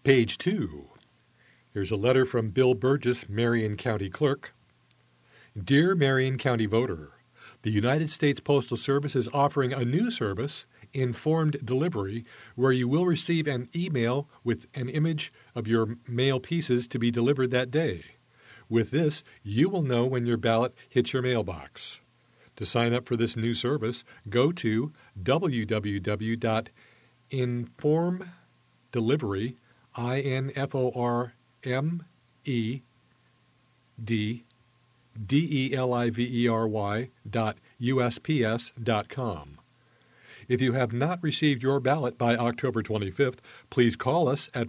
Page 2. Here's a letter from Bill Burgess, Marion County Clerk. Dear Marion County voter, the United States Postal Service is offering a new service, Informed Delivery, where you will receive an email with an image of your mail pieces to be delivered that day. With this, you will know when your ballot hits your mailbox. To sign up for this new service, go to www.informdelivery.usps.com. If you have not received your ballot by October 25th, please call us at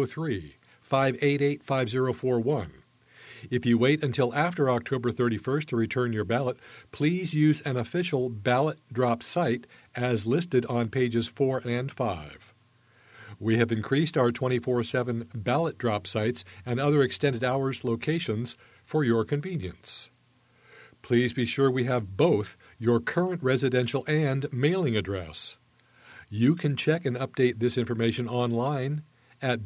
503-588-5041. If you wait until after October 31st to return your ballot, please use an official ballot drop site as listed on pages 4 and 5. We have increased our 24/7 ballot drop sites and other extended hours locations for your convenience. Please be sure we have both your current residential and mailing address. You can check and update this information online at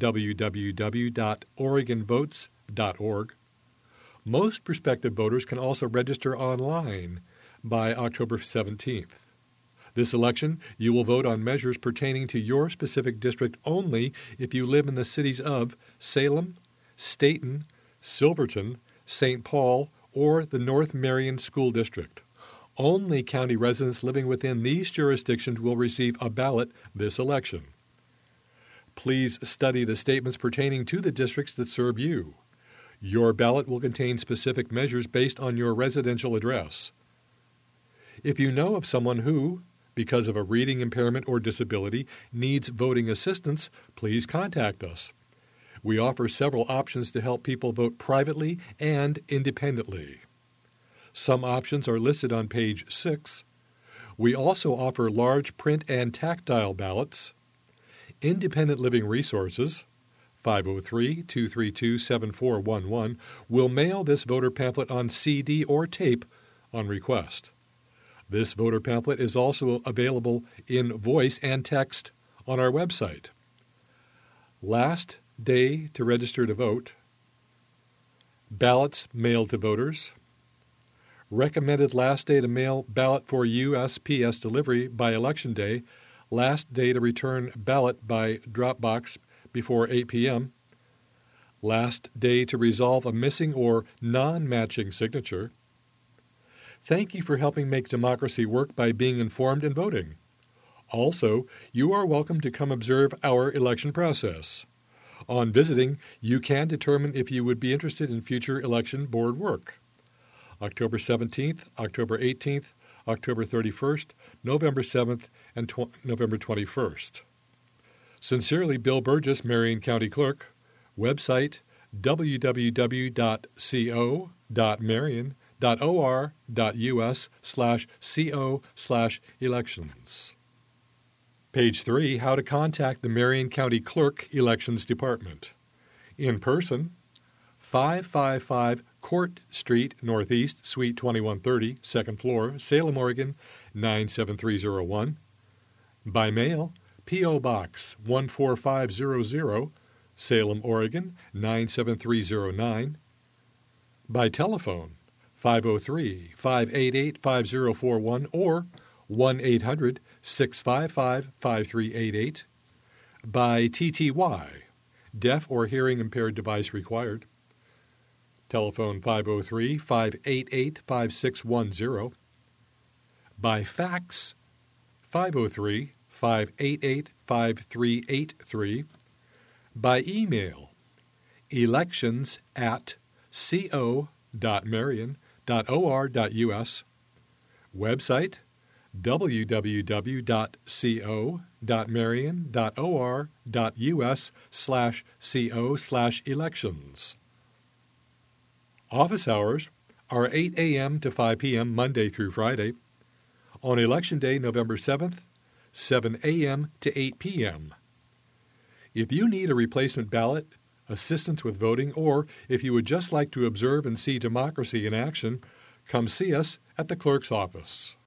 www.oregonvotes.org. Most prospective voters can also register online by October 17th. This election, you will vote on measures pertaining to your specific district only if you live in the cities of Salem, Stayton, Silverton, St. Paul, or the North Marion School District. Only county residents living within these jurisdictions will receive a ballot this election. Please study the statements pertaining to the districts that serve you. Your ballot will contain specific measures based on your residential address. If you know of someone who, because of a reading impairment or disability, needs voting assistance, please contact us. We offer several options to help people vote privately and independently. Some options are listed on page 6. We also offer large print and tactile ballots, independent living resources, 503-232-7411, will mail this voter pamphlet on CD or tape on request. This voter pamphlet is also available in voice and text on our website. Last day to register to vote. Ballots mailed to voters. Recommended last day to mail ballot for USPS delivery by Election Day. Last day to return ballot by Dropbox before 8 p.m. Last day to resolve a missing or non-matching signature. Thank you for helping make democracy work by being informed and voting. Also, you are welcome to come observe our election process. On visiting, you can determine if you would be interested in future election board work. October 17th, October 18th, October 31st, November 7th, and November 21st. Sincerely, Bill Burgess, Marion County Clerk. Website, www.co.marion.or.us/co/elections. Page 3, how to contact the Marion County Clerk Elections Department. In person, 555 Court Street, Northeast, Suite 2130, 2nd floor, Salem, Oregon, 97301. By mail, P.O. Box 14500, Salem, Oregon, 97309. By telephone, 503-588-5041 or 1-800-655-5388. By TTY, deaf or hearing impaired device required. Telephone 503-588-5610. By fax, 503-588-5383. By email, elections@co.marion.or.us. Website, www.co.marion.or.us/co/elections. Office hours are 8 a.m. to 5 p.m. Monday through Friday. On Election Day, November 7th, 7 a.m. to 8 p.m. If you need a replacement ballot, assistance with voting, or if you would just like to observe and see democracy in action, come see us at the clerk's office.